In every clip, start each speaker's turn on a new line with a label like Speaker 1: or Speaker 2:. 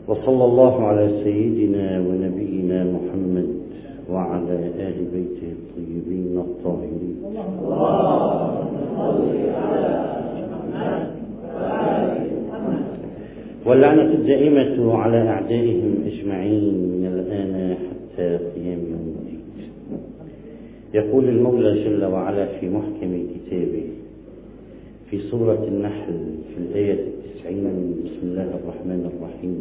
Speaker 1: وصلى الله على سيدنا ونبينا محمد وعلى آل بيته الطيبين الطاهرين. واللعنة الدائمة على أعدائهم أجمعين من الآن حتى قيام يوم الدين. يقول المولى جل وعلا في محكم كتابه في سورة النحل في الآية 90: بسم الله الرحمن الرحيم: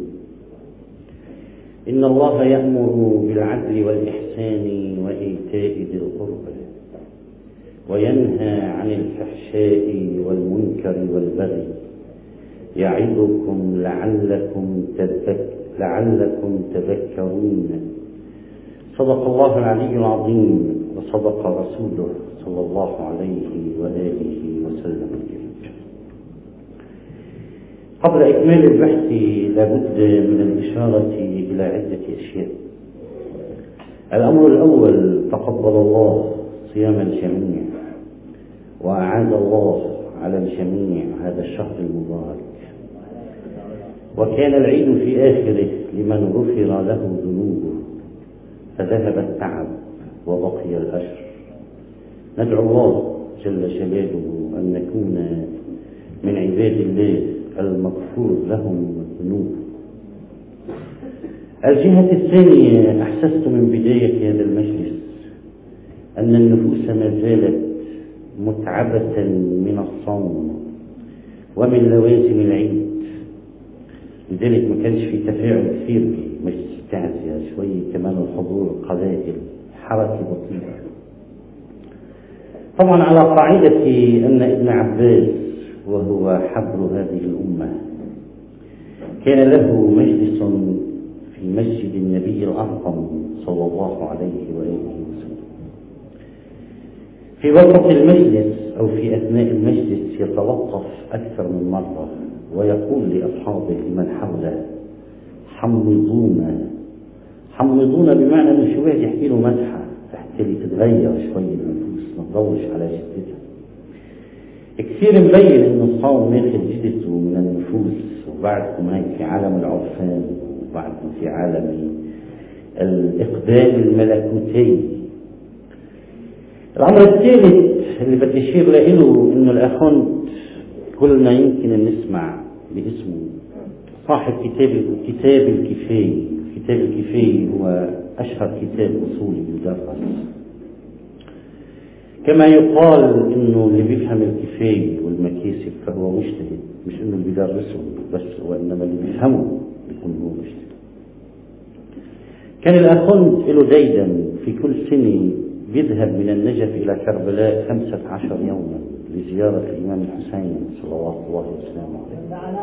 Speaker 1: إن الله يأمر بالعدل والإحسان وإيتاء ذي القربى وينهى عن الفحشاء والمنكر والبغي يعظكم لعلكم تذكرون. صدق الله العلي العظيم وصدق رسوله صلى الله عليه وآله وسلم. قبل إكمال البحث لابد من الإشارة إلى عدة أشياء. الأمر الأول: تقبل الله صيام الجميع، وأعاد الله على الجميع هذا الشهر المبارك، وكان العيد في آخره لمن غفر له ذنوبه فذهب التعب وبقي الأجر. ندعو الله جل جلاله أن نكون من عباد الله المغفور لهم الذنوب. الجهة الثانية: أحسست من بداية هذا المجلس أن النفوس ما زالت متعبة من الصوم ومن لوازم العيد، لذلك ما كانش في تفاعل كثير في مجلس التعزية، شوية كمان الحضور قلائل، حركة بطيئة. طبعا على قاعدة أن ابن عباس وهو حبر هذه الأمة كان له مجلس في مسجد النبي الأعظم صلى الله عليه وآله وسلم. في وسط المجلس أو في أثناء المجلس يتلطف أكثر من مرة ويقول لأصحابه لمن حوله: حمضونا، بمعنى أن شو واحد يحكي له مدحة حتى تتغير شوي النفوس، ما تضوش على جدتها. كثير مبين أن الصوم ماخذ جدته من النفوس، وبعدكم هيك في عالم العرفان، وبعدكم في عالم الإقبال الملكوتي. الأمر الثالث اللي بدي أشير له إنه الأخوند كلنا يمكن أن نسمع باسمه، صاحب كتاب الكفاية. كتاب الكفاية هو أشهر كتاب أصولي يدرس. كما يقال إنه اللي بيفهم الكفاية والمكاسب فهو مجتهد، مش إنه اللي بيدرسه بس، وإنما اللي بيفهمه بيكون هو مجتهد. كان الأخوند له ديدا في كل سنة بيذهب من النجف إلى كربلاء 15 يوما لزيارة الإمام الحسين صلوات الله وسلامه عليه.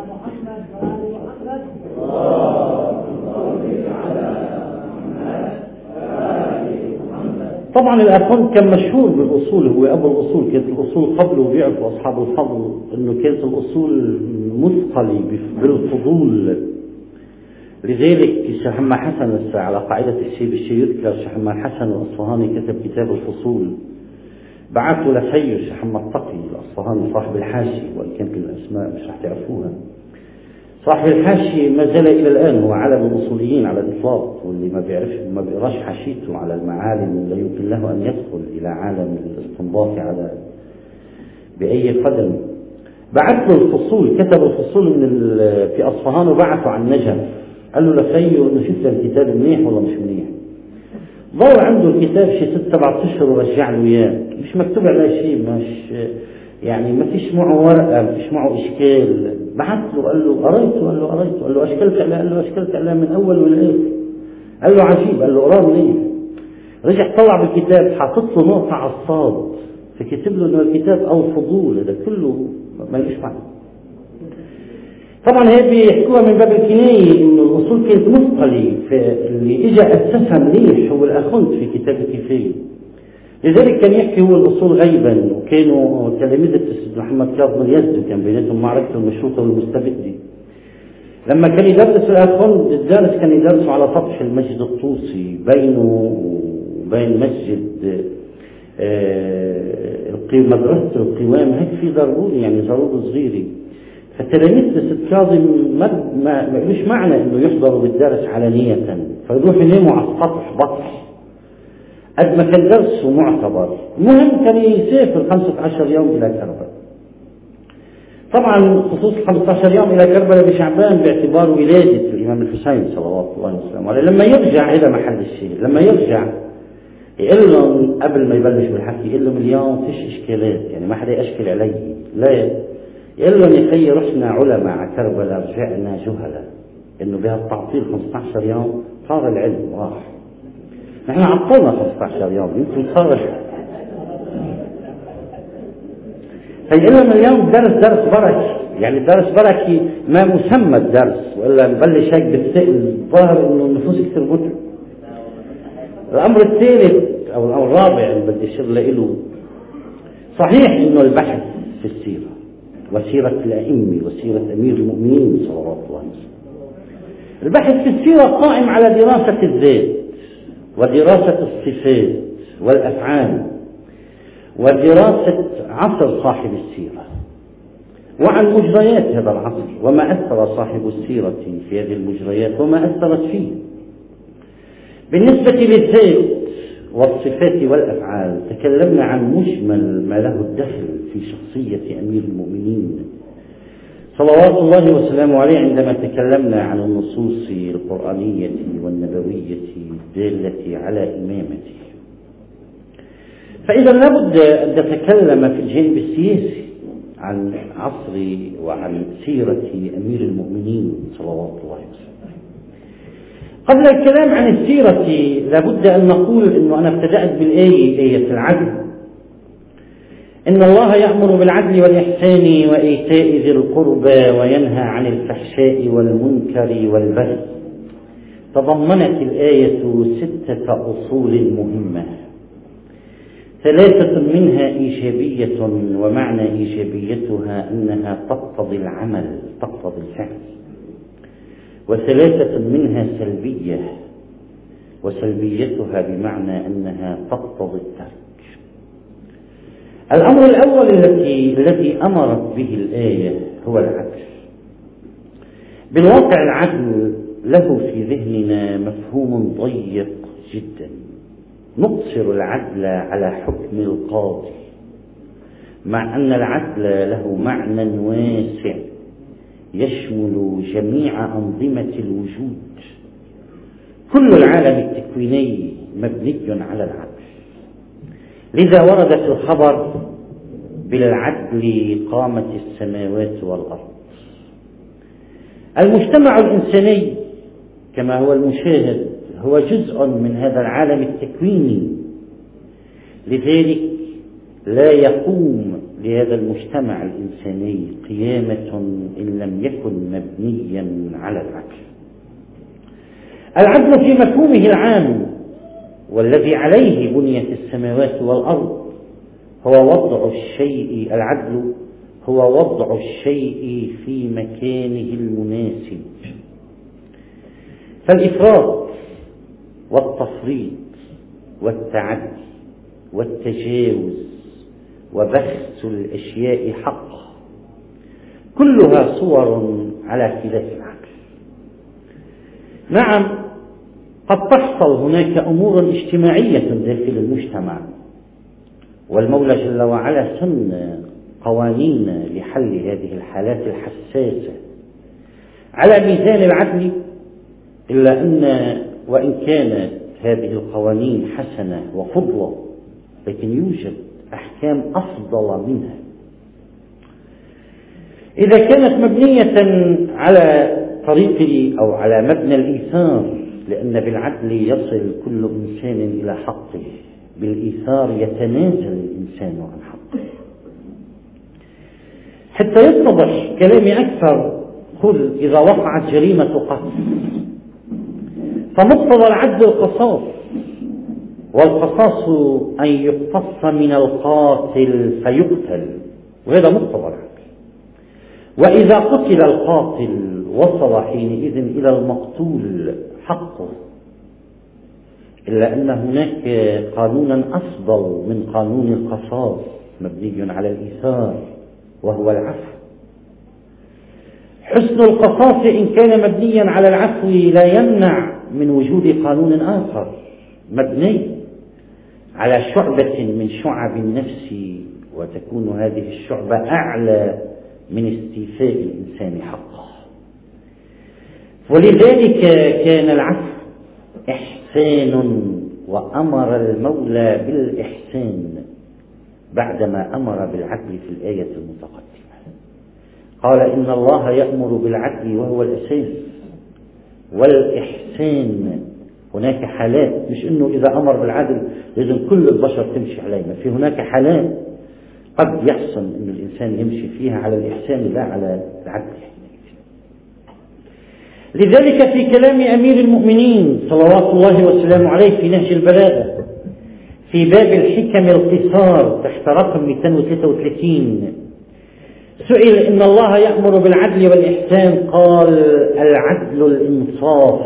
Speaker 1: طبعا الأخوند كان مشهور بالأصول، هو أبو الأصول. كانت الأصول قبله بيعرفوا أصحاب الفضل أنه كانت الأصول مثقلة بالفضول. لذلك الشيخ محمد حسن على قاعدة الشيء يذكر الشيخ محمد حسن الأصفهاني كتب كتاب الفصول، بعثوا لخيه الشيخ محمد تقي الأصفهاني صاحب الحاشي، وإن كانت الأسماء مش رح تعرفوها. صاحب الحاشي ما زال إلى الآن هو علم الأصوليين على الإطلاق، واللي ما بيعرف ما بيقراش حاشيته على المعالم لا يمكن له أن يدخل إلى عالم الاستنباط على بأي قدم. بعث له الفصول، كتب الفصول في أصفهان وبعثوا عن نجف. قال له لخيه إنه شفت الكتاب منيح ولا مش منيح. ضل عنده الكتاب شي 6-7 أشهر ورجع له إياه، مش مكتوب عليه شيء، مش يعني ما فيش معه ورقة، ما فيش معه إشكال. بعث له قال له قريته، قال له أشكلت عليه من أول والآخر. قال له عجيب، قال له قراه منيح. رجع طلع بالكتاب حاطط له نقطة على الصاد، فكتب له إنه الكتاب أو فضول، هذا كله ما ليش معنى. طبعا هي بيحكوها من باب الكناية إنه الأصول كانت مثقلة، فاللي إجا أسسها منيح هو الأخوند في كتاب الكفاية. لذلك كان يحكي هو الأصول غيبا، وكانوا تلاميذ السيد محمد كاظم اليزدي كان بيناتهم معركة المشروطة والمستبدة. لما كان يدرس الأخوند الدارس كان يدرسوا على سطح المسجد الطوسي بينه وبين مسجد مدرسة القوام، هيك في ضروري يعني ضروري صغيرة. فالتلاميذ لست كاظم ما ليش معنى انه يحضروا بالدرس علانية فيروحوا يناموا على السطح بطح قد ما كان درسه معتبر. المهم كان يسافر 15 يوم الى كربلاء. طبعا خصوص 15 يوم الى كربلاء بشعبان باعتبار ولادة الامام الحسين صلوات الله وسلامه عليه. لما يرجع الى محل الشيء، لما يرجع يقول لهم قبل ما يبلش بالحكي يقول لهم اليوم فيش اشكالات، يعني ما حدا يشكل علي، لا يقول لهم يا خيي رحنا علماء على كربلاء رجعنا جهلاء، انه بهالتعطيل 15 يوم صار العلم راح. نحن عطلنا 15 يوم يمكن صار. فيقول لهم اليوم درس بركي، يعني درس بركي ما مسمى الدرس، والا نبلش هيك بالثقل ظاهر انه النفوس كثير متعب. الامر الثالث او الامر الرابع اللي بدي اشير له، صحيح انه البحث في السيره وسيره الائمه وسيره امير المؤمنين صلوات الله عليه وسلم، البحث في السيره قائم على دراسه الذات ودراسه الصفات والافعال ودراسه عصر صاحب السيره وعن مجريات هذا العصر وما اثر صاحب السيره في هذه المجريات وما اثرت فيه. بالنسبة للذات والصفات والأفعال تكلمنا عن مجمل ما له الدخل في شخصية أمير المؤمنين صلوات الله وسلامه عليه عندما تكلمنا عن النصوص القرآنية والنبوية الدالة على إمامته. فإذا لابد أن نتكلم في الجانب السياسي عن عصر وعن سيرة أمير المؤمنين صلوات الله وسلامه. قبل الكلام عن السيرة لابد أن نقول أنه أنا ابتدأت بالآية، آية العدل، إن الله يأمر بالعدل والإحسان وإيتاء ذي القربى وينهى عن الفحشاء والمنكر والبغي. تضمنت الآية 6 أصول مهمة، 3 منها إيجابية، ومعنى إيجابيتها أنها تقتضي العمل، تقتضي الفعل، و3 منها سلبية، وسلبيتها بمعنى أنها تقتضي الترك. الأمر الأول الذي أمرت به الآية هو العدل. بالواقع العدل له في ذهننا مفهوم ضيق جدا، نقصر العدل على حكم القاضي، مع أن العدل له معنى واسع يشمل جميع أنظمة الوجود. كل العالم التكويني مبني على العدل، لذا ورد في الخبر بالعدل قامت السماوات والأرض. المجتمع الإنساني كما هو المشاهد هو جزء من هذا العالم التكويني، لذلك لا يقوم لهذا المجتمع الإنساني قيامة إن لم يكن مبنيا على العدل. العدل في مفهومه العام والذي عليه بنيت السماوات والأرض هو وضع الشيء، العدل هو وضع الشيء في مكانه المناسب. فالإفراط والتفريط والتعدي والتجاوز وبخس الأشياء حقها كلها صور على خلاف العقل. نعم، قد تحصل هناك أمور اجتماعية داخل المجتمع، والمولى جل وعلا سن قوانين لحل هذه الحالات الحساسة على ميزان العدل، إلا أن وإن كانت هذه القوانين حسنة وفضلة لكن يوجد أحكام أفضل منها. إذا كانت مبنية على طريق أو على مبنى الإيثار، لأن بالعدل يصل كل إنسان إلى حقه، بالإيثار يتنازل الإنسان عن حقه. حتى يتضح كلامي أكثر، خذ إذا وقعت جريمة قتل فمقتضى العدل القصاص، والقصاص أن يقتص من القاتل فيقتل، وهذا مقتضى العدل. وإذا قتل القاتل وصل حينئذ إلى المقتول حقه، إلا أن هناك قانونا أفضل من قانون القصاص مبني على الإيثار وهو العفو. حسن القصاص إن كان مبنيا على العفو لا يمنع من وجود قانون آخر مبني على شعبة من شعب النفس، وتكون هذه الشعبة أعلى من استيفاء الإنسان حقه. ولذلك كان العفو إحسان، وأمر المولى بالإحسان بعدما أمر بالعدل في الآية المتقدمة. قال إن الله يأمر بالعدل وهو الأساس، والإحسان هناك حالات، مش إنه إذا أمر بالعدل لازم كل البشر تمشي عليه، في هناك حالات قد يحسن إن الإنسان يمشي فيها على الإحسان لا على العدل. لذلك في كلام أمير المؤمنين صلوات الله وسلامه عليه في نهج البلاغة في باب الحكم القصار تحت رقم 233 سئل إن الله يأمر بالعدل والإحسان، قال العدل الإنصاف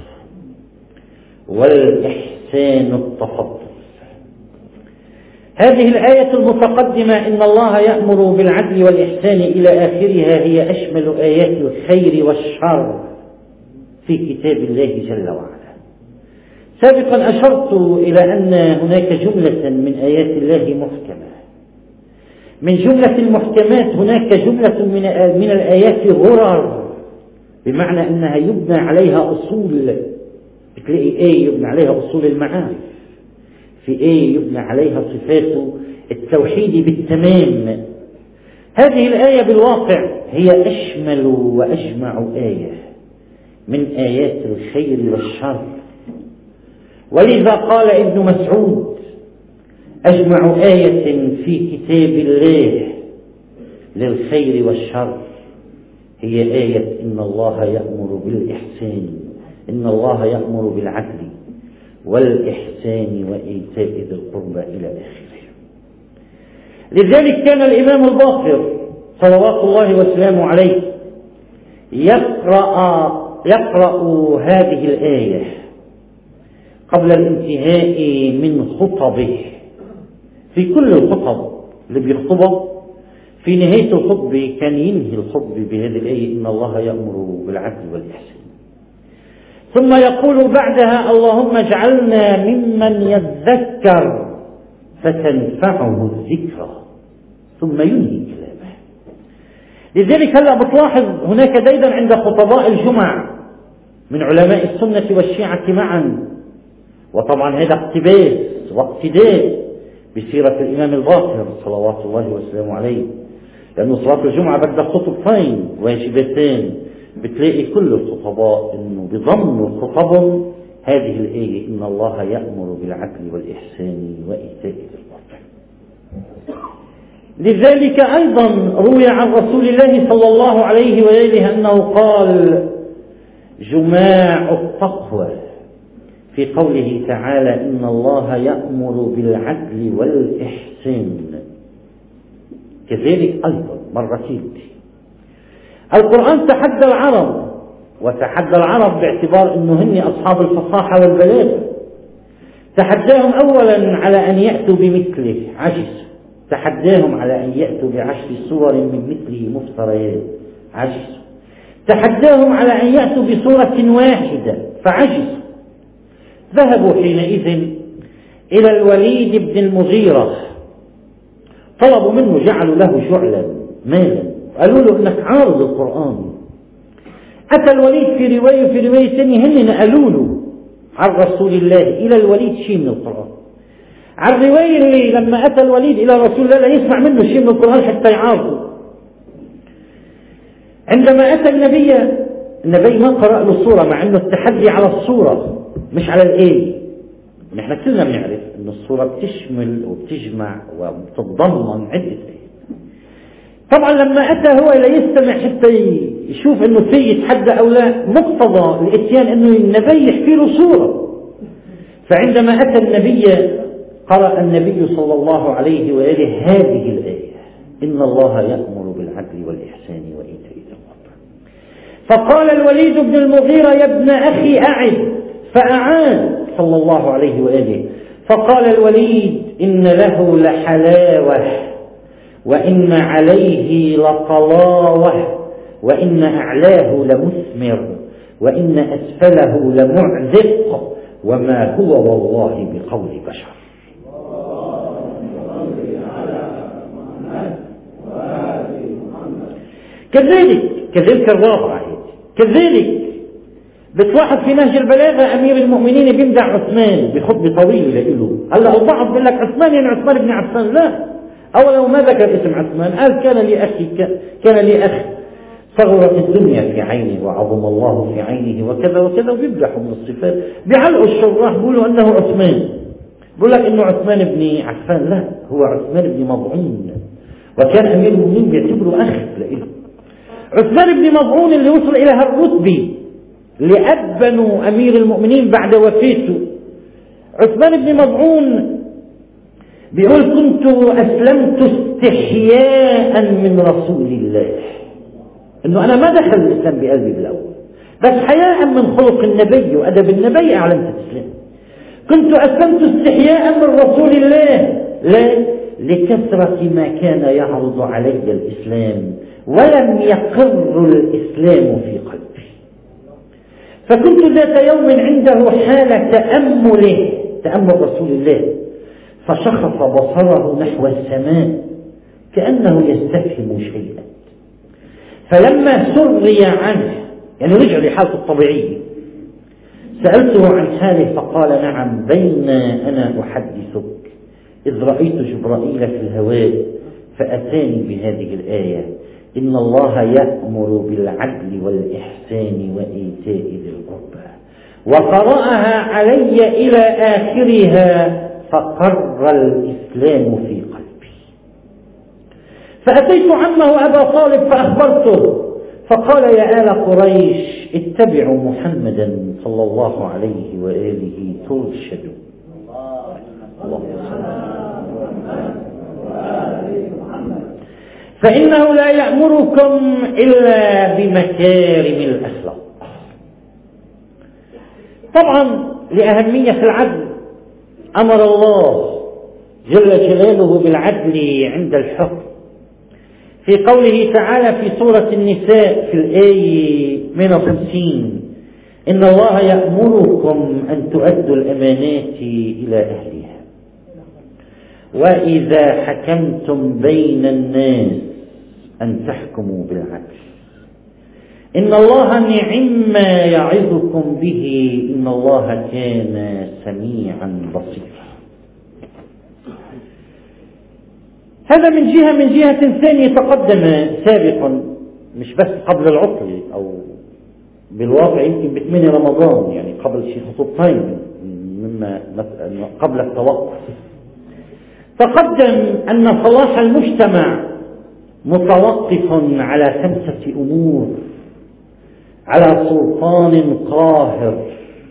Speaker 1: والإحسان التفضل. هذه الآية المتقدمة إن الله يأمر بالعدل والإحسان إلى آخرها هي أشمل آيات الخير والشر في كتاب الله جل وعلا. سابقا أشرت إلى أن هناك جملة من آيات الله محكمة. من جملة المحكمات هناك جملة من الآيات غرر، بمعنى أنها يبنى عليها أصول. بتلاقي آية يبنى عليها أصول المعارف، في آية يبنى عليها صفات التوحيد بالتمام. هذه الآية بالواقع هي أشمل وأجمع آية من آيات الخير والشر، ولذا قال ابن مسعود أجمع آية في كتاب الله للخير والشر هي آية إن الله يأمر بالإحسان، إن الله يأمر بالعدل والإحسان وإيتاء ذي القربى إلى آخره. لذلك كان الإمام الباقر صلوات الله وسلامه عليه يقرأ هذه الآية قبل الانتهاء من خطبه. في كل الخطب اللي بيخطبها في نهاية الخطبة كان ينهي الخطبة بهذه الآية إن الله يأمر بالعدل والإحسان، ثم يقول بعدها اللهم اجعلنا ممن يذكر فتنفعه الذكرى، ثم ينهي كلامه. لذلك هلأ بتلاحظ هناك ديدا عند خطباء الجمع من علماء السنة والشيعة معا، وطبعا هذا اقتباس واقتداء بسيرة الإمام الباقر صلوات الله وسلامه عليه، لأنه صلاة الجمعة بدها خطبتين واجبتين. بتلاقي كل الخطباء إنه بضمن خطبهم هذه الآية إن الله يأمر بالعدل والإحسان وإيتاء ذي القربى. لذلك أيضا روي عن رسول الله صلى الله عليه وآله أنه قال جماع التقوى في قوله تعالى إن الله يأمر بالعدل والإحسان. كذلك أيضا مرتين القرآن تحدى العرب، وتحدى العرب باعتبار أنه هن أصحاب الفصاحة والبلاغة. تحداهم أولا على أن يأتوا بمثله، عجزوا. تحداهم على أن يأتوا بعشر صور من مثله مفتريات، عجزوا. تحداهم على أن يأتوا بصورة واحدة، فعجزوا. ذهبوا حينئذ إلى الوليد بن المغيرة، طلبوا منه، جعلوا له جعلا مالا، قالوا له إنك عارض القرآن. أتى الوليد في رواية وفي رواية ثانية هن نقلوا له عن رسول الله إلى الوليد شيء من القرآن. عن الرواية اللي لما أتى الوليد إلى رسول الله لا يسمع منه شيء من القرآن حتى يعارضه. عندما أتى النبي ما قرأ له الصورة، مع أنه التحدي على الصورة مش على الآية. نحن كلنا بنعرف أن الصورة بتشمل وبتجمع وبتتضمن عدة آيات. طبعا لما أتى هو لا يستمع حتى يشوف أنه في يتحدى أو لا، مقتضى الإتيان أنه النبي يحكي له صورة. فعندما أتى النبي قرأ النبي صلى الله عليه وآله هذه الآية إن الله يأمر بالعدل والإحسان وإيتاء ذي القربى. فقال الوليد بن المغيرة يا ابن أخي أعد، فأعاد صلى الله عليه وآله. فقال الوليد إن له لحلاوة وإن عليه لطلاوة، وإن أعلاه لمثمر وإن أسفله لمعذق وما هو والله بقول بشر. كذلك الرابعة كذلك بتلاحظ في نهج البلاغة أمير المؤمنين بيمدح عثمان بخطبة طويلة له. هلا البعض بيقول لك عثمان يعني عثمان بن عفان، لا، أولا ما ذكر اسم عثمان، قال كان لي أخ صغرت الدنيا في عينه وعظم الله في عينه وكذا وكذا، وبيمدحوا من الصفات. بيعلقوا الشراح بيقولوا أنه عثمان، بيقول لك أنه عثمان بن عفان، لا، هو عثمان بن مضعون، وكان أمير المؤمنين بيعتبره أخ لإله. عثمان بن مضعون اللي وصل إلى هالرتبة اللي أبنوا أمير المؤمنين بعد وفاته. عثمان بن مضعون بيقول كنت أسلمت استحياء من رسول الله، إنه أنا ما دخل الإسلام بقلبي بالأول، بس حياء من خلق النبي وأدب النبي أعلنت الإسلام. كنت أسلمت استحياء من رسول الله، لا، لكثرة ما كان يعرض علي الإسلام ولم يقر الإسلام في قلبي. فكنت ذات يوم عنده حال تأمل رسول الله، فشخص بصره نحو السماء كأنه يستفهم شيئا، فلما سري عنه يعني رجع لحالته الطبيعية سألته عن حاله فقال نعم، بين أنا أحدثك إذ رأيت جبرائيل في الهواء فأتاني بهذه الآية إن الله يأمر بالعدل والإحسان وإيتاء ذي القربى، وقرأها علي إلى آخرها فقر الإسلام في قلبي. فأتيت عمه أبا طالب فأخبرته فقال يا آل قريش اتبعوا محمدا صلى الله عليه وآله ترشدوا. اللهم صل فإنه لا يأمركم إلا بمكارم الأخلاق. طبعا لأهمية العدل أمر الله جل جلاله بالعدل عند الحكم في قوله تعالى في سورة النساء في الآية 150 إن الله يأمركم أن تؤدوا الأمانات إلى أهلها وإذا حكمتم بين الناس أن تحكموا بالعدل إن الله نعم ما يعظكم به إن الله كان سميعا بصيرا. هذا من جهة ثانية تقدم سابقا، مش بس قبل العطل أو بالواقع يمكن ب8 رمضان، يعني قبل شي خطوتين مما قبل التوقف. تقدم أن صلاح المجتمع متوقف على 5 أمور: على سلطان قاهر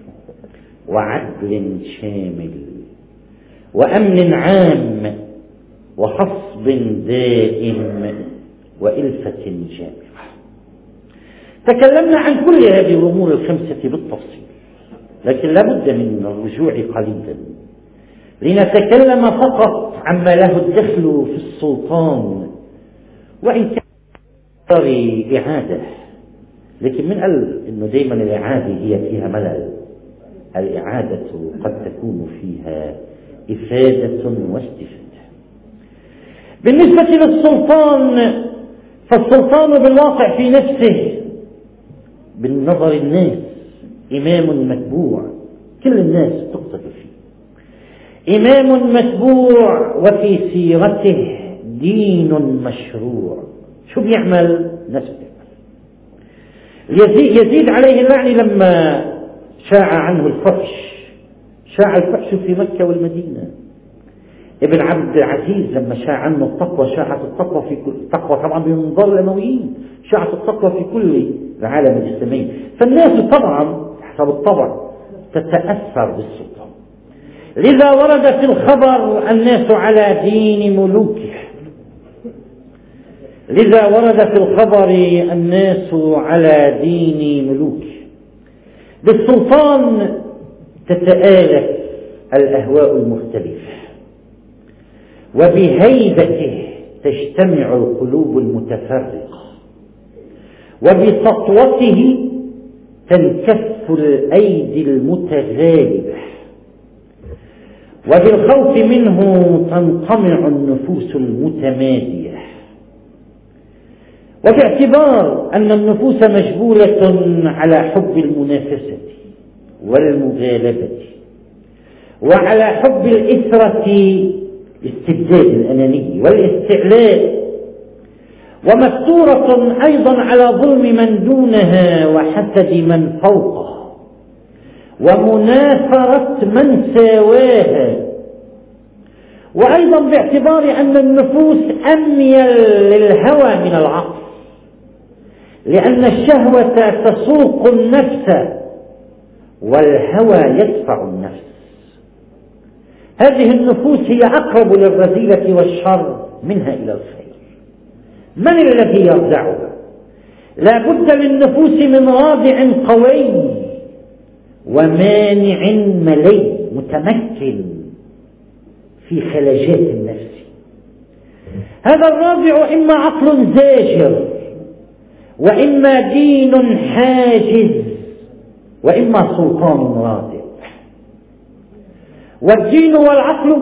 Speaker 1: وعدل شامل وأمن عام وخصب دائم وإلفة جامعة. تكلمنا عن كل هذه الأمور 5 بالتفصيل، لكن لا بد من الرجوع قليلا لنتكلم فقط عما له الدخل في السلطان، وإن كان إعادة، لكن من قال إنه دائما الإعادة هي فيها ملل، الإعادة قد تكون فيها إفادة واستفادة. بالنسبة للسلطان فالسلطان بالواقع في نفسه بالنظر الناس إمام متبوع، كل الناس تقتدي فيه، إمام متبوع وفي سيرته دين مشروع. شو بيعمل؟ نفسه يزيد عليه اللعن لما شاع عنه الفحش، شاع الفحش في مكة والمدينة. ابن عبد العزيز لما شاع عنه التقوى، شاعت التقوى في كل التقوى طبعا بمنظار الأمويين، شاعت التقوى في كل العالم الإسلامي. فالناس طبعا حسب الطبع تتأثر بالسلطان، لذا ورد في الخبر الناس على دين ملوكه، لذا ورد في الخبر الناس على دين ملوكه. بالسلطان تتآلف الأهواء المختلفة، وبهيبته تجتمع القلوب المتفرقة، وبسطوته تنكف الأيدي المتغالبة، وبالخوف منه تنطمع النفوس المتمادية. وباعتبار أن النفوس مجبولة على حب المنافسة والمغالبة وعلى حب الإثرة، استبداد الأنانية والاستعلاء، ومستورة أيضا على ظلم من دونها وحسد من فوقها ومنافرة من ساواها، وأيضا باعتبار أن النفوس أميل للهوى من العقل، لأن الشهوة تسوق النفس والهوى يدفع النفس. هذه النفوس هي أقرب للرذيلة والشر منها إلى الخير. من الذي يرجعها؟ لا بد للنفوس من رادع قوي ومانع ملي متمكن في خلاجات النفس. هذا الرادع إما عقل زاجر، وإما دين حاجز، وإما سلطان رادع. والدين والعقل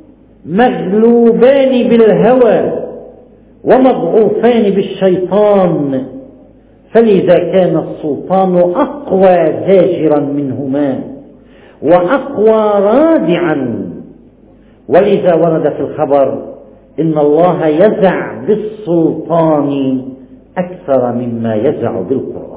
Speaker 1: مغلوبان بالهوى ومضعوفان بالشيطان، فلذا كان السلطان أقوى زاجرا منهما وأقوى رادعا. ولذا ورد في الخبر إن الله يزع بالسلطان أكثر مما يزع بالقرآن.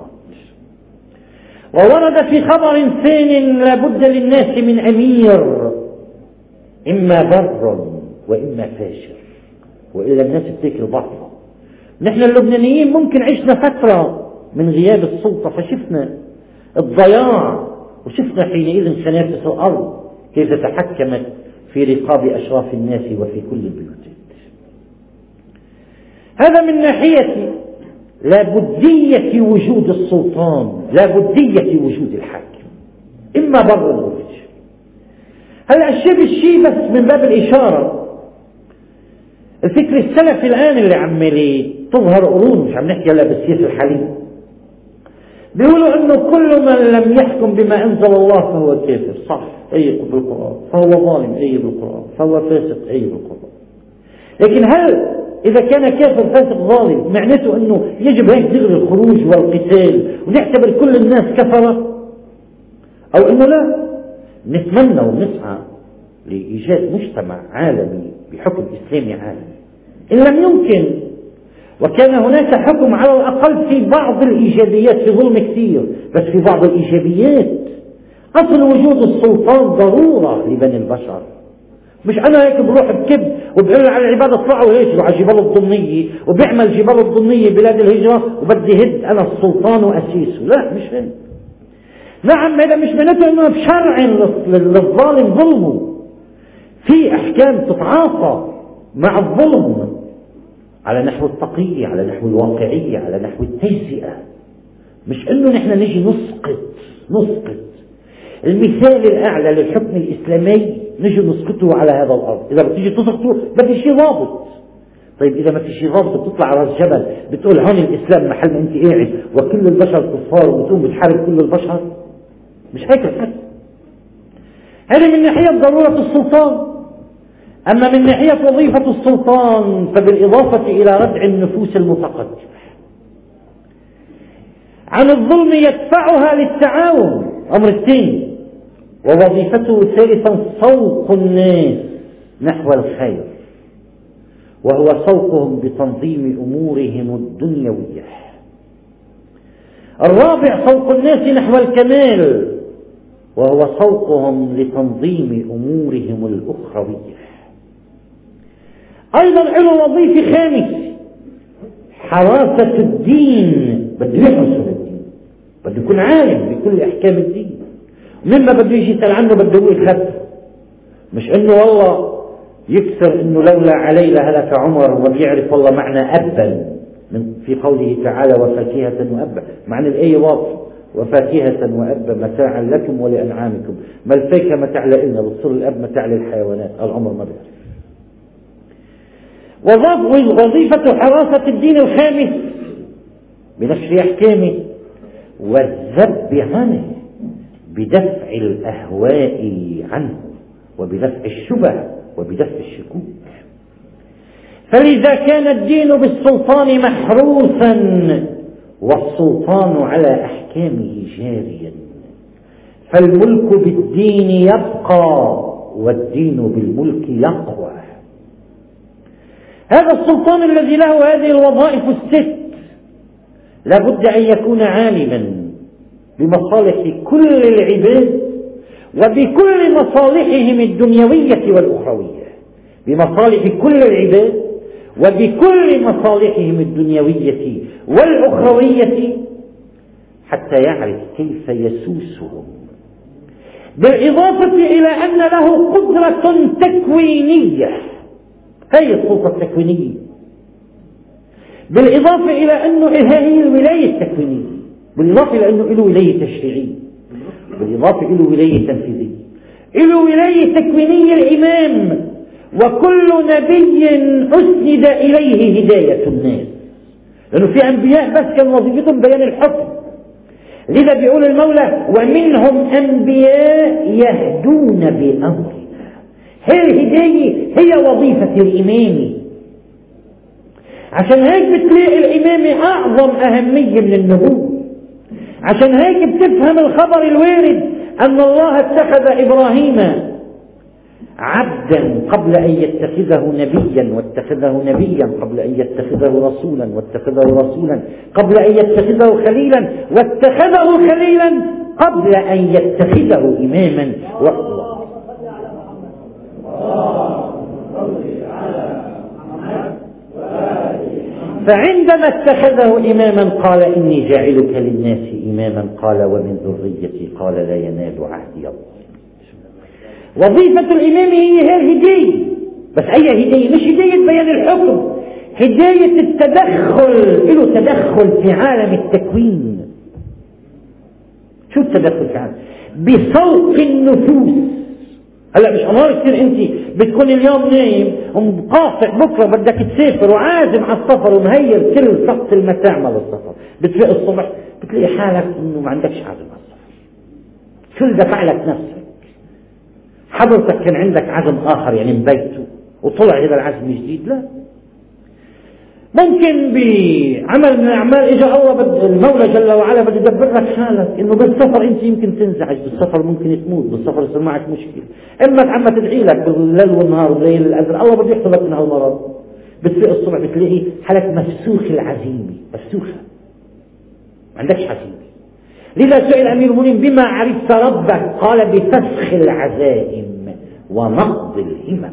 Speaker 1: وورد في خبر ثانٍ لا بد للناس من أمير، إما بر وإما فاجر، وإلا الناس بتاكل بعضها. نحن اللبنانيين ممكن عشنا فترة من غياب السلطة فشفنا الضياع، وشفنا حينئذ خنافس الأرض كيف تحكمت في رقاب أشراف الناس وفي كل البيوت. هذا من ناحية لابدية وجود السلطان، لابدية وجود الحاكم، إما بر أو فاجر. هلا الشيء بس من باب الإشارة. الفكر السلفي الآن اللي عمالي تظهر قرون، مش عم نحكي هلا بالسياسة الحالية، بيقولوا إنه كل من لم يحكم بما أنزل الله فهو كافر. صح، أي بالقرآن. فهو ظالم، أي بالقرآن. فهو فاسق، أي بالقرآن. لكن هل إذا كان كافر فاسق ظالم معناته أنه يجب هيك دغري الخروج والقتال ونعتبر كل الناس كفرة؟ أو أنه لا، نتمنى ونسعى لإيجاد مجتمع عالمي بحكم إسلامي عالمي. إن لم يمكن وكان هناك حكم على الأقل في بعض الإيجابيات، في ظلم كثير بس في بعض الإيجابيات، أصل وجود السلطان ضرورة لبني البشر. مش أنا هيك بروح بكب وبقول على العباد اطلعوا هيك على جبال الضمية وبيعمل جبال الضمية بلاد الهجرة وبدي هد أنا السلطان وأسيسه. لا، مش هيك. نعم، هذا مش معناته أنه بشرع للظالم ظلمه. في أحكام تتعاطى مع الظلم على نحو التقية، على نحو الواقعية، على نحو التجزئة. مش أنه نحن نجي نسقط المثال الأعلى للحكم الإسلامي نجي نسقطه على هذا الأرض. إذا بتيجي تسقطه بدي شيء ضابط. طيب إذا ما في شيء ضابط بتطلع على الجبل بتقول هون الإسلام محل ما أنت قاعد وكل البشر كفار وبتقوم بتحارب كل البشر؟ مش هيك الحكم. هذه من ناحية ضرورة السلطان. أما من ناحية وظيفة السلطان فبالإضافة إلى ردع النفوس المتقدمة عن الظلم يدفعها للتعاون، أمر الثاني. ووظيفته ثالثا سوق الناس نحو الخير، وهو سوقهم بتنظيم أمورهم الدنيوية. الرابع سوق الناس نحو الكمال، وهو سوقهم لتنظيم أمورهم الأخروية. أيضا له وظيفة خامس، حراسة الدين. بده يحرس الدين، بده يكون عالم بكل أحكام الدين. مما بده يجي يسأل عنه بده يقول خف، مش إنه والله يكسر إنه لولا علي لهلك عمر، وبيعرف والله معنى أبا من في قوله تعالى وفاكهة وأبا. معنى الآية واضح، وفاكهة وأبا متاعا لكم ولأنعامكم. ما الفاكهة متاع لنا، بتصير الأب متاع للحيوانات. العمر ما بيعرف. وظيفة حراسة الدين الخامس بنشر أحكامه والذب عنه بدفع الأهواء عنه وبدفع الشبه وبدفع الشكوك. فلذا كان الدين بالسلطان محروسا والسلطان على أحكامه جاريا، فالملك بالدين يبقى والدين بالملك يقوى. هذا السلطان الذي له هذه الوظائف الست لا بد أن يكون عالما بمصالح كل العباد وبكل مصالحهم الدنيوية والأخروية، بمصالح كل العباد وبكل مصالحهم الدنيوية والأخروية، حتى يعرف كيف يسوسهم، بالإضافة إلى أن له قدرة تكوينية، هي السلطة التكوينية، بالإضافة إلى أنه هي الولاية التكوينية، بالإضافة إلى أنه له ولاية تشريعية، بالإضافة إلى ولاية تنفيذية، له ولاية تكوينية الإمام، وكل نبي أسند إليه هداية الناس، لأنه في أنبياء بس كان وظيفتهم بيان الحكم. لذا بيقول المولى ومنهم أنبياء يهدون بأمرنا. هي الهداية هي وظيفة الإمام، عشان هيك بتلاقي الإمام أعظم أهمية من النبوة. عشان هيك بتفهم الخبر الوارد أن الله اتخذ إبراهيم عبدا قبل أن يتخذه نبيا، واتخذه نبيا قبل أن يتخذه رسولا، واتخذه رسولا قبل أن يتخذه خليلا، واتخذه خليلا قبل أن يتخذه إماما. فعندما اتخذه إماما قال إني جاعلك للناس إماما، قال ومن ذريتي، قال لا ينال عهدي الله. وظيفة الإمام هي الهداية، بس أي هداية؟ مش هداية بيان الحكم، هداية التدخل، له تدخل في عالم التكوين. شو التدخل في عالم؟ بصوت النفوس. هلا مش أمر كثير أنت بتكون اليوم نايم ومقاطع بكرة بدك تسافر وعازم على السفر ومهير كل سقط المتاع مال السفر، بتفيق الصبح بتلاقي حالك إنه ما عندكش عزم على السفر. شو اللي دفع لك نفسك؟ حضرتك كان عندك عزم آخر يعني من بيته وطلع هذا العزم جديد؟ لا، ممكن بعمل من الأعمال إجا الله المولى جل وعلا بده يدبر لك حالك إنه بالسفر أنت يمكن تنزعج، بالسفر ممكن تموت، بالسفر يصير معك مشكلة، إما عم تدعي لك بالليل والنهار والليل الأزرق الله بده يحفظك من هالمرض. بتفيق الصبح بتلاقي حالك مفسوخ العزيمة، مفسوخة، ما عندكش عزيمة. لذا سئل أمير المؤمنين بما عرفت ربك؟ قال بفسخ العزائم ونقض الهمم.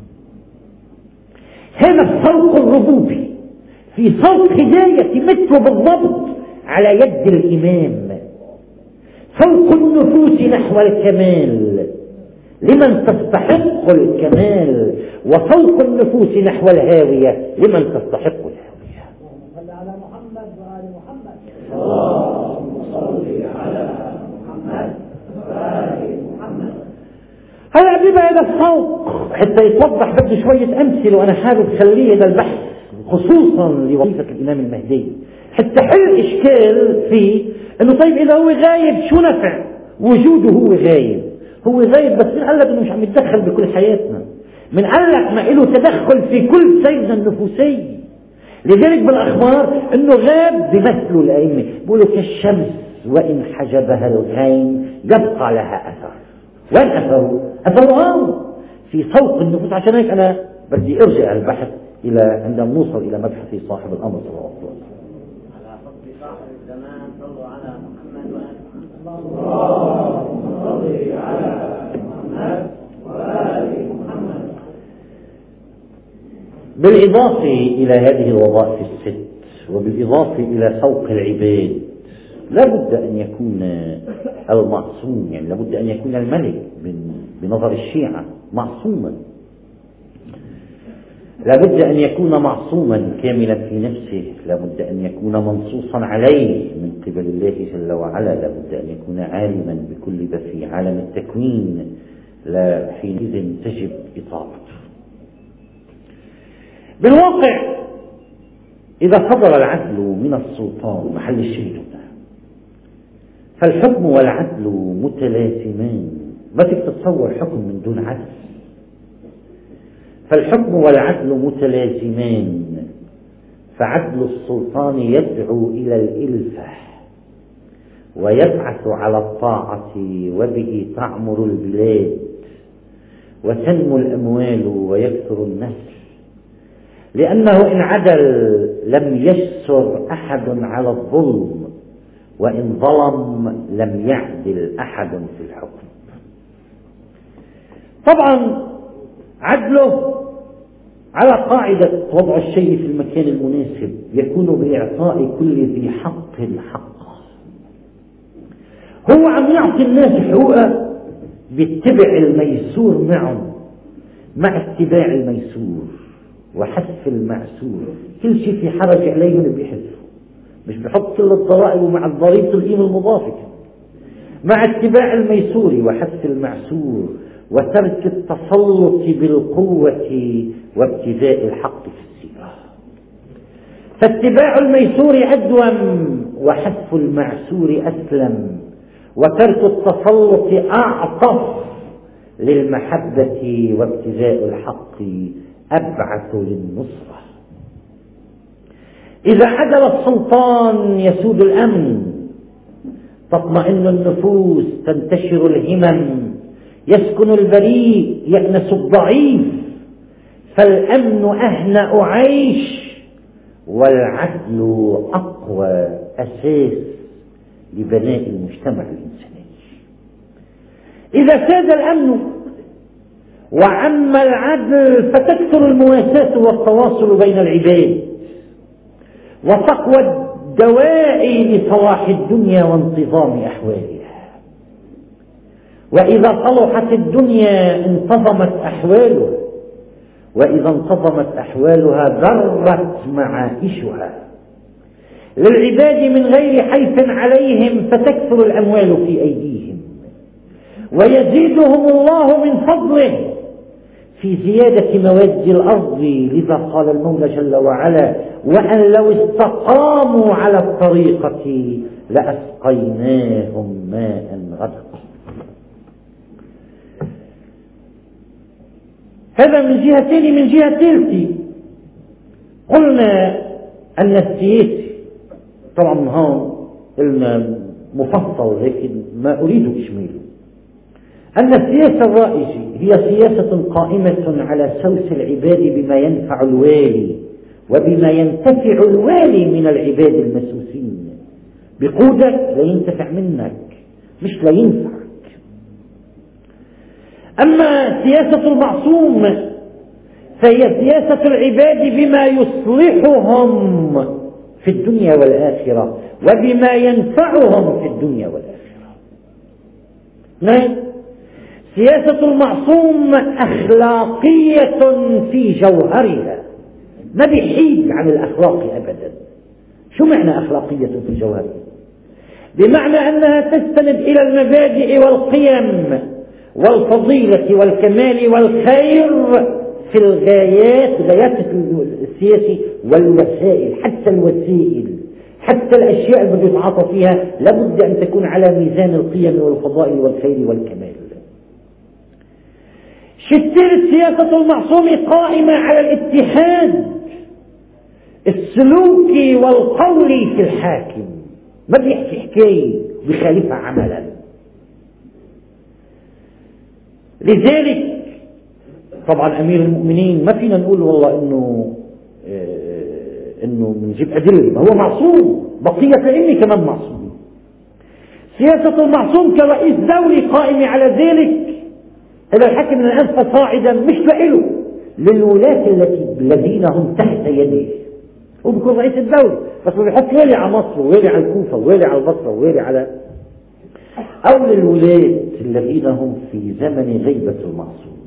Speaker 1: هذا الفوق الربوبي في فوق هداية مثله بالضبط على يد الإمام، فوق النفوس نحو الكمال لمن تستحق الكمال، وفوق النفوس نحو الهاوية لمن تستحق الهاوية.
Speaker 2: صل على محمد وآل محمد.
Speaker 3: اللهم صل على محمد وآل محمد.
Speaker 1: هلا بيبقى هذا الفوق حتى يتوضح بده شوية أمثلة، وأنا حابب خليه هذا البحث خصوصا لوظيفة الإمام المهدي حتى حل إشكال فيه إنه طيب إذا هو غايب شو نفع وجوده؟ هو غايب، هو غايب بس من قال لك إنه مش عم يتدخل بكل حياتنا، من قال لك ما له تدخل في كل سيرنا النفوسي. لذلك بالأخبار إنه غاب بمثله الأئمة بيقولوا كالشمس وإن حجبها الغيم يبقى لها أثر. وين أثره؟ أثره في فوق النفوس. عشان هيك أنا بدي أرجع البحث إلى عندما نوصل إلى مبحث صاحب الأمر صلى الله عليه وسلم.
Speaker 3: على حب صاحب الزمان صلوا على محمد وآل محمد. اللهم صل على محمد وآل محمد.
Speaker 1: بالإضافة إلى هذه الوظائف الست وبالإضافة إلى فوق العباد لابد أن يكون المعصوم، يعني لابد أن يكون الملك بنظر الشيعة معصوما، لابد أن يكون معصوما كاملا في نفسه، لابد أن يكون منصوصا عليه من قبل الله جل وعلا، لابد أن يكون عالما بكل ما في عالم التكوين، لا حينئذ تجب إطاعته. بالواقع إذا صدر العدل من السلطان محل الشيء هنا، فالحكم والعدل متلازمان، ما فيك تتصور حكم من دون عدل. فالحكم والعدل متلازمان، فعدل السلطان يدعو إلى الإلفة ويبعث على الطاعة، وبه تعمر البلاد وتنمو الأموال ويكثر النسل، لأنه إن عدل لم يجسر أحد على الظلم، وإن ظلم لم يعدل أحد في الحكم. طبعا عدله على قاعدة وضع الشيء في المكان المناسب يكون بإعطاء كل ذي حق حقه. هو عم يعطي الناس حقوقه بيتبع الميسور معهم، مع اتباع الميسور وحذف المعسور. كل شيء في حرج عليهم بيحذفوا، مش بحط كل الضرائب ومع الضريبة القيمة المضافة، مع اتباع الميسور وحذف المعسور وترك التسلط بالقوة وابتداء الحق في السيرة. فاتباع الميسور أدوم وحذف المعسور أسلم، وترك التسلط أعطف للمحبة وابتداء الحق أبعث للنصرة. إذا عدل السلطان يسود الأمن، تطمئن النفوس، تنتشر الهمم، يسكن البريء، يأنس الضعيف، فالأمن أهنأ عيش، والعدل أقوى أساس لبناء المجتمع الإنساني. إذا ساد الأمن وعم العدل فتكثر المواساة والتواصل بين العباد، وتقوى الدواعي لصلاح الدنيا وانتظام أحوالها. وإذا صلحت الدنيا انتظمت أحوالها، وإذا انتظمت أحوالها ذرت معائشها للعباد من غير حيف عليهم، فتكثر الأموال في أيديهم، ويزيدهم الله من فضله في زيادة مواد الأرض. لذا قال المولى جل وعلا: وأن لو استقاموا على الطريقة لأسقيناهم ماء غدقا. هذا من جهتين. من جهة ثالثة قلنا أن السياسة، طبعا هون قلنا مفصل لكن ما أريد إشماله، أن السياسة الرائجة هي سياسة قائمة على سوس العباد بما ينفع الوالي وبما ينتفع الوالي من العباد المسوسين. بقودك لا ينتفع منك، مش لا ينفعك. أما سياسة المعصوم فهي سياسة العباد بما يصلحهم في الدنيا والآخرة وبما ينفعهم في الدنيا والآخرة. نعم، سياسة المعصوم أخلاقية في جوهرها، ما بيحيد عن الأخلاق أبدا. شو معنى أخلاقية في جوهرها؟ بمعنى أنها تستند إلى المبادئ والقيم والفضيلة والكمال والخير في الغايات، غايات السياسة والوسائل، حتى الوسائل، حتى الأشياء اللي بيتعاطى فيها لابد أن تكون على ميزان القيم والفضائل والخير والكمال. شتير سياسة المعصوم قائمة على الاتحاد السلوكي والقولي في الحاكم، ما بيحكي حكاية بخالفها عملا. لذلك طبعا أمير المؤمنين ما فينا نقول والله إنه بنجيب أدلة، ما هو معصوم، بقية الأئمة كمان معصوم. سياسة المعصوم كرئيس دولي قائم على ذلك. هذا الحكم من الأنفى صاعدا مش لإله، للولاة الذين هم تحت يده. هو بيكون رئيس الدولة بس بيحط والي على مصر ووالي على الكوفة ووالي على البصرة ووالي على، أو للولاة الذين هم في زمن غيبة المعصوم.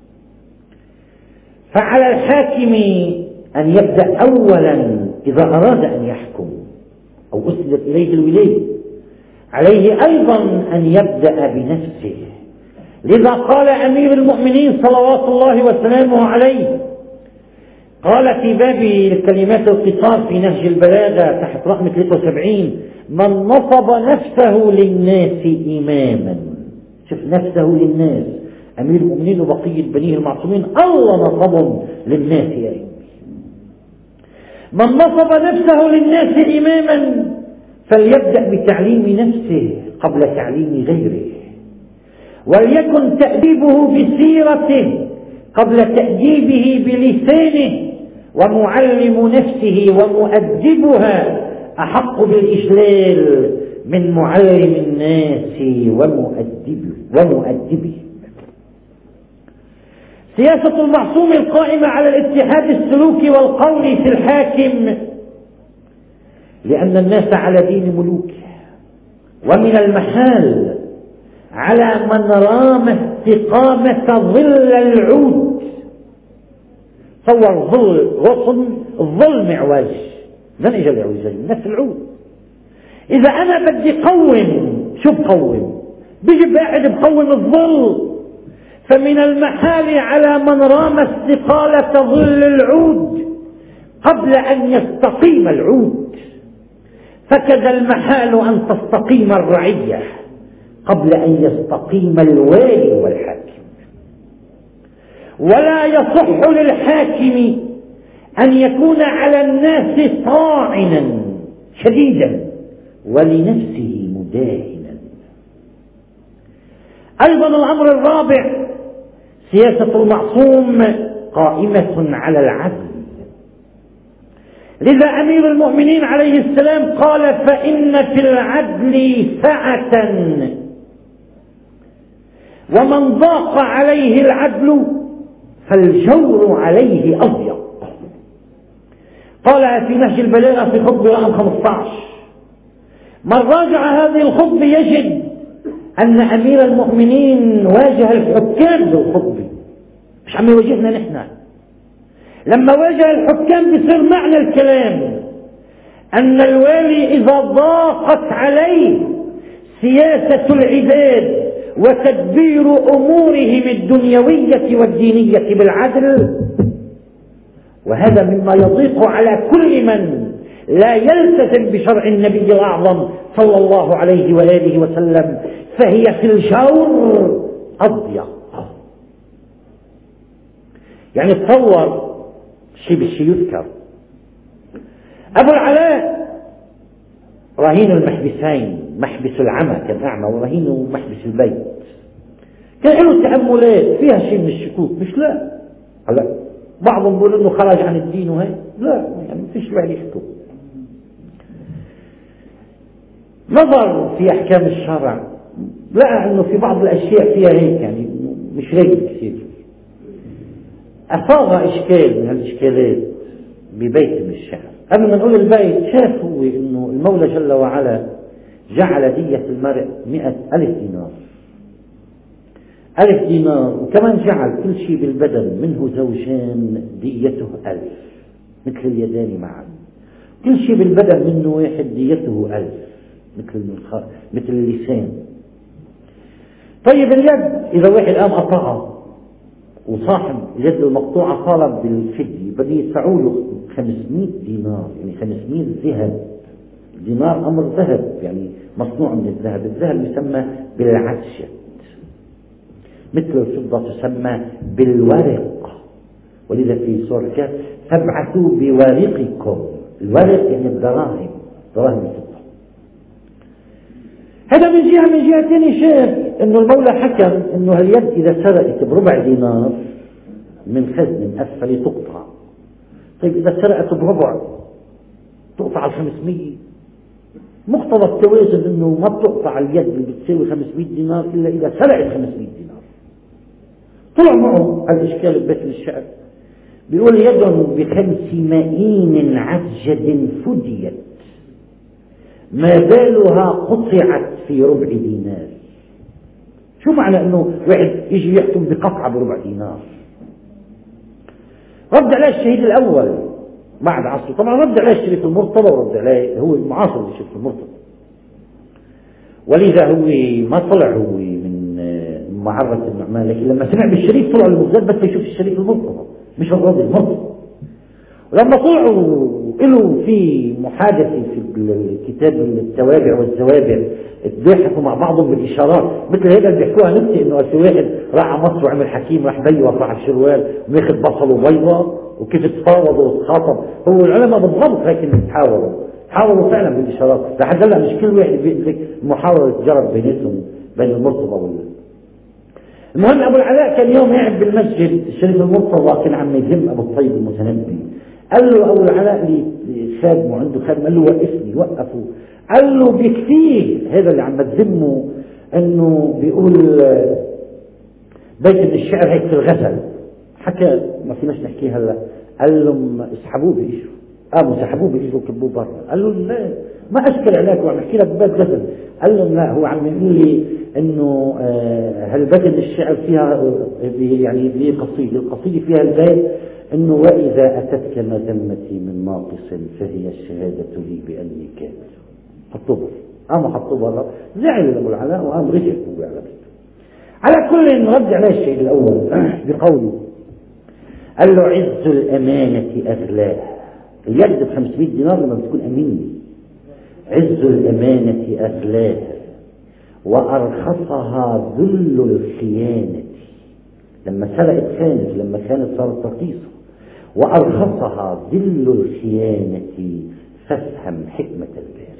Speaker 1: فعلى الحاكم أن يبدأ أولا إذا أراد أن يحكم أو أسندت إليه الولاية، عليه أيضا أن يبدأ بنفسه. لذا قال أمير المؤمنين صلوات الله وسلامه عليه: قال في باب الكلمات القصار في نهج البلاغة تحت رقم 73: من نصب نفسه للناس إماما. شوف، نفسه للناس، أمير المؤمنين وبقية بنيه المعصومين الله نصبهم للناس يا إمام. من نصب نفسه للناس إماما فليبدأ بتعليم نفسه قبل تعليم غيره، وليكن تأديبه بسيرته قبل تأديبه بلسانه، ومعلم نفسه ومؤدبها أحق بالإجلال من معلم الناس ومؤدبه. سياسة المعصوم القائمة على الاتحاد السلوكي والقولي في الحاكم، لأن الناس على دين ملوكه، ومن المحال على من رام استقامة ظل العود. صور ظل غصن، الظل معوج، من اجى العوجين؟ نفس العود. إذا أنا بدي قوم، شو بقوم؟ بيجي قاعد بقوم الظل، فمن المحال على من رام استقالة ظل العود قبل أن يستقيم العود، فكذا المحال أن تستقيم الرعية قبل أن يستقيم الوالي والحاكم. ولا يصح للحاكم أن يكون على الناس طاعنا شديدا ولنفسه مداهنا. أيضا الأمر الرابع: سياسة المعصوم قائمة على العدل. لذا أمير المؤمنين عليه السلام قال: فإن في العدل سعة، ومن ضاق عليه العدل فالجور عليه أضيق. قال في نهج البلاغة في خطبة رقم 15: من راجع هذه الخطبة يجد أن أمير المؤمنين واجه الحكام بالخطبة، مش عم يواجهنا نحن. لما واجه الحكام بصير معنى الكلام أن الوالي إذا ضاقت عليه سياسة العباد وتدبير أمورهم الدنيوية والدينية بالعدل، وهذا مما يضيق على كل من لا يلتزم بشرع النبي الأعظم صلى الله عليه وآله وسلم، فهي في الجور أضيق. يعني تصور شيء بالشيء يذكر: أبو العلاء رهين المحبسين، محبس العمى كان أعمى، ورهين محبس البيت، كان له تأملات فيها شيء من الشكوك، مش لا هلا بعضهم بيقول انه خرج عن الدين وهي لا، يعني ما فيش واحد يحكم. نظر في احكام الشرع لقى انه في بعض الاشياء فيها هيك، يعني مش رايق كثير. اصاب اشكال من الاشكالات ببيت من الشعر. قبل ما نقول البيت، شاف هو انه المولى جل وعلا جعل دية المرء 100,000 دينار، 1000 دينار، وكمان جعل كل شيء بالبدن منه زوجان ديته 1000 مثل اليدان معا، كل شيء بالبدن منه واحد ديته 1000 مثل اللسان. طيب اليد إذا واحد قام قطعها وصاحب اليد المقطوعة طالب بالفدية بده يدفعوا له 500 دينار، يعني 500 ذهب. دينار أمر ذهب، يعني مصنوع من الذهب. الذهب يسمى بالعدشة، مثل الفضة تسمى بالورق. ولذا في سورة الكهف: فابعثوا بورقكم. الورق يعني الدراهم، دراهم الفضة. هذا من جهة. من جهة ثانية شاف انه المولى حكم انه اليد اذا سرقت بربع دينار من خزن اسفل تقطع. طيب اذا سرقت بربع تقطع 500. مقتضى التوازن انه ما بتقطع اليد اللي بتساوي 500 دينار الا اذا سرقت 500 دينار. طلع معه الاشكال ببيت الشعر، بيقول: يد ب5 مئين عسجد فديت، ما بالها قطعت في ربع دينار. شو معنى انه واحد يجي يحكم بقطعة بربع دينار؟ رد عليه الشهيد الاول بعد عصره، طبعا رد عليه الشريف المرتضى، ورد عليه هو المعاصر للشريف المرتضى. ولذا هو ما طلع هو من معرة النعمان، لكن لما سمع بالشريف طلع المغزال بس يشوف الشريف المرتضى مش الراضي المرتضى. لما طلعوا له في محادثة في الكتاب التوابع والزوابع ضحكوا مع بعضهم بالإشارات، مثل هيدا اللي بيحكوها نكتة إنه في واحد راح على مصر وعمل حكيم راح بيوق راح الشروال وماخذ بصل وبيضة وكيف تفاوضوا وتخاطب. هو العلماء بالضبط هيك حاولوا فعلا بالإشارات. لحد هلا مش كل واحد بيدرك محاولة جرت بيناتهم بين المرتضى المهم أبو العلاء كان يوم قاعد بالمسجد الشريف المرتضى كان عم يذم أبو الطيب المتنبي. قال له أبو العلاء خادمه عنده خادم قال له وقفني وقفوا. قال له بيكفيه هذا اللي عم تذمه انه بيقول بيت من الشعر هيك في الغزل حكى ما فيناش نحكيه هلا. قال لهم اسحبوه باجره قاموا سحبوه باجره وكبوه برا. قال له لا ما اشكل عليك وعم احكي لك ببيت غزل. قال لهم لا هو عم يقول لي انه هالبيت من الشعر فيها يعني في قصيده القصيده فيها البيت انه واذا اتتك مذمتي من ناقص فهي الشهاده لي باني كامل. حطوه قاموا حطوه برا. زعل ابو العلاء وقام رجع هو على بيته. على كل نرد عليه الشيء الاول بقوله قال له عز الامانه اغلاه. اليد ب 500 دينار لما بتكون امين. عز الامانه اغلاه وارخصها ذل الخيانه. لما سرقت خانت لما كانت صارت رخيصه. وارخصها ذل الخيانه فافهم حكمه الباري.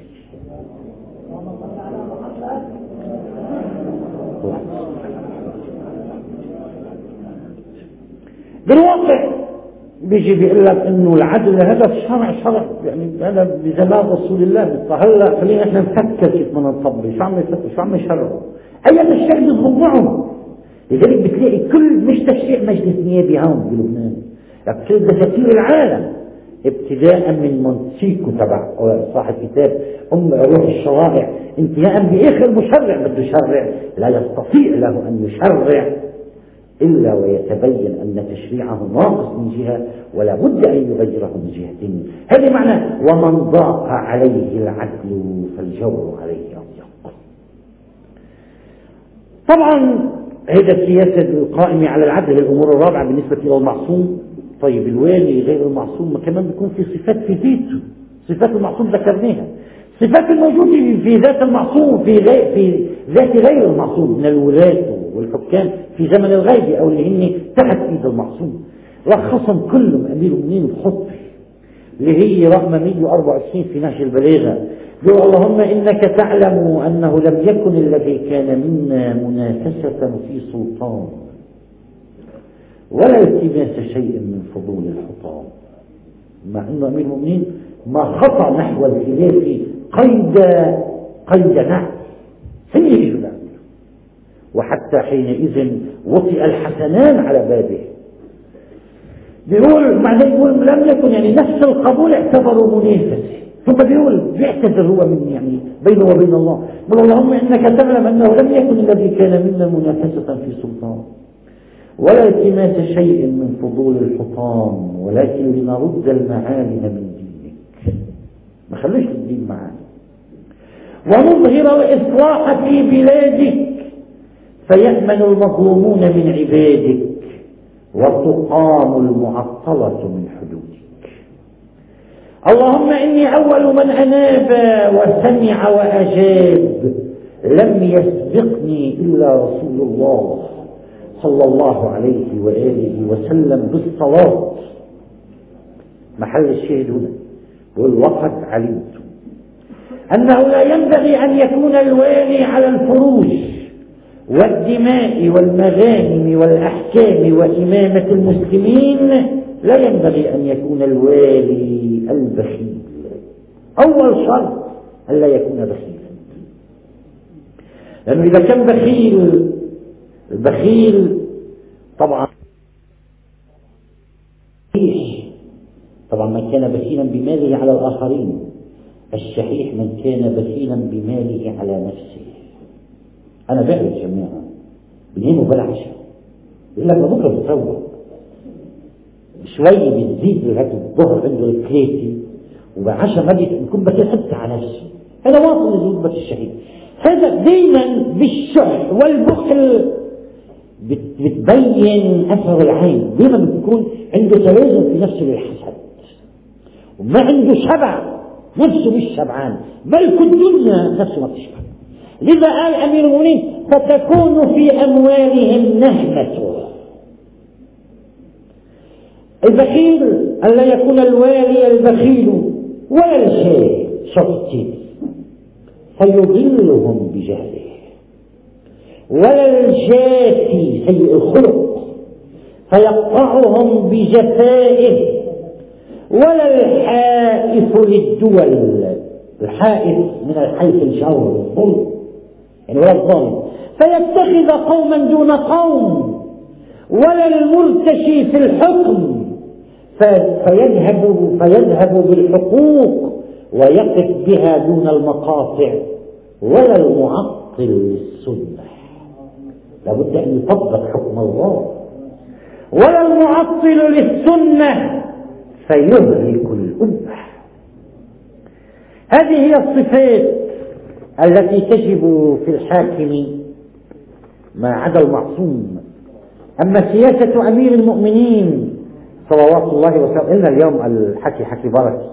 Speaker 1: بالواقع بيجي بيقول لك انه العدل هذا شرع يعني هذا بزمان رسول الله. هلا خلينا احنا نفكر كيف بدنا نطبق شو عم يشرعوا ايام الشعب يضبعهم. لذلك بتلاقي كل مش تشريع مجلس نيابي هون بلبنان لكن كل دساتير العالم ابتداء من مونتسيكو تبع صاحب كتاب روح الشرائع انتهاء باخر مشرع بده يشرع لا يستطيع له ان يشرع الا ويتبين ان تشريعه ناقص من جهه ولا بد ان يغيره من جهه. هذا معنى ومن ضاق عليه العدل فالجور عليه اضيق. طبعا هذا السياسه القائمه على العدل الامور الرابعه بالنسبه الى المعصوم. طيب الوالي غير المعصوم كمان بيكون في صفات في ذاته. صفات المعصوم ذكرناها. صفات الموجودة في ذات المعصوم في ذات غير المعصوم من الولاة والحكام في زمن الغيب أو اللي هن تحت إيد المعصوم. رخصهم كلهم أمير المؤمنين بخط اللي هي رقم 124 في نهج البلاغة. يقول اللهم إنك تعلم أنه لم يكن الذي كان منا منافسة في سلطان ولا التماس شيء من فضول الحطام. مع أنه أمير المؤمنين ما خطأ نحو الخلاف قيد نعم هم يجوا نعم. وحتى حينئذ وطئ الحسنان على بابه. بيقول معناه يقول لم يكن يعني نفس القبول اعتبروا منافسة. ثم بيعتذر هو من يعني بينه وبين الله. قال اللهم إنك تعلم أنه لم يكن الذي كان منا منافسة في سلطان ولا التماس شيء من فضول الحطام ولكن لنرد المعالم من دينك. ما خليش الدين معانا. ونظهر الإصلاح في بلادك فيأمن المظلومون من عبادك وتقام المعطلة من حدودك. اللهم إني أول من أناب وسمع وأجاب لم يسبقني إلا رسول الله صلى الله عليه وآله وسلم بالصلاة. محل الشاهد هنا يقول وقد علمت أنه لا ينبغي أن يكون الوالي على الفروج والدماء والمغانم والأحكام وإمامة المسلمين. لا ينبغي أن يكون الوالي البخيل. أول شرط ألا يكون بخيلا. لأنه إذا كان البخيل طبعا من كان بخيلا بماله على الآخرين. الشحيح من كان بخيلا بماله على نفسه. أنا بعرف جماعة بناموا بلا عشاء يقول لك بكرة بتروق شوي بتزيد لغاية الظهر عنده الكليتي وبعشاء ما بيكون بخيل حتى على نفسه. هذا واصل لرتبة الشحيح. هذا دايما بالشح والبخل بتبين أثر العين. دايما بيكون عنده توازن في نفسه للحسد.
Speaker 4: ما عنده شبع، نفسه مش شبعان، بل كل الدنيا نفسه ما بتشبع. لذا قال أمير المؤمنين فتكون في أموالهم نهمة. البخيل ألا يكون الوالي البخيل ولا الشيء شرطي فيضلهم بجهله، ولا الجافي سيء الخلق فيقطعهم بجفائه، ولا الحائف للدول، الحائف من الحيف الشر الظلم يعني ولا الظلم، فيتخذ قوما دون قوم، ولا المرتشي في الحكم فيذهب بالحقوق ويقف بها دون المقاطع، ولا المعطل للسنة، لابد أن يطبق حكم الله، ولا المعطل للسنة فيهلك الأمة. هذه هي الصفات التي تجب في الحاكم ما عدا المعصوم. أما سياسة أمير المؤمنين صلوات الله وسلامه، إلنا اليوم الحكي حكي بركة،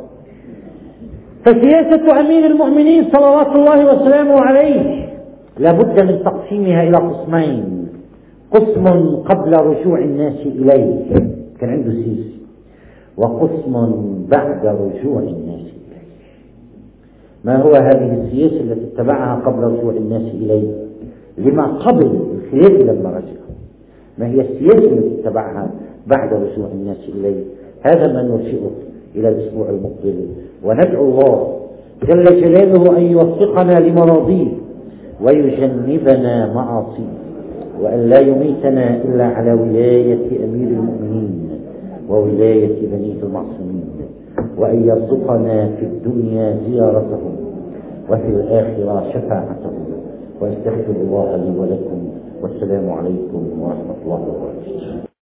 Speaker 4: فسياسة أمير المؤمنين صلوات الله وسلامه عليه لابد من تقسيمها إلى قسمين: قسم قبل رجوع الناس إليه كان عنده سياسة، وقسم بعد رجوع الناس إليه. ما هو هذه السياسة التي اتبعها قبل رجوع الناس إليه؟ لما قبل الخلاف لما رجع، ما هي السياسة التي اتبعها بعد رجوع الناس إليه؟ هذا ما نرجئه إلى الأسبوع المقبل، وندعو الله جل جلاله أن يوفقنا لمراضيه ويجنبنا معاصيه، وأن لا يميتنا إلا على ولاية أمير المؤمنين وولاية بنيه المعصومين، وأن يرزقنا في الدنيا زيارتهم وفي الآخرة شفاعتهم. وأستغفر الله لي ولكم، والسلام عليكم ورحمة الله وبركاته.